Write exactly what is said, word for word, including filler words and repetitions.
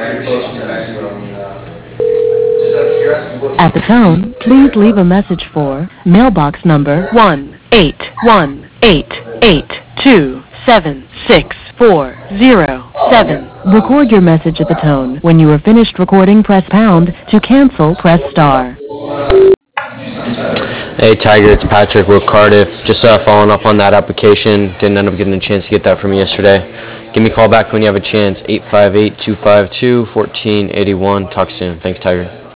At the tone, please leave a message for mailbox number one eight one eight eight two seven six four zero seven. Record your message at the tone. When you are finished recording, press pound. To cancel, press star. Hey Tiger, it's Patrick with Cardiff. Just uh, following up on that application. Didn't end up getting a chance to get that from you yesterday. Give me a call back when you have a chance. eight five eight, two five two, one four eight one. Talk soon. Thanks, Tiger.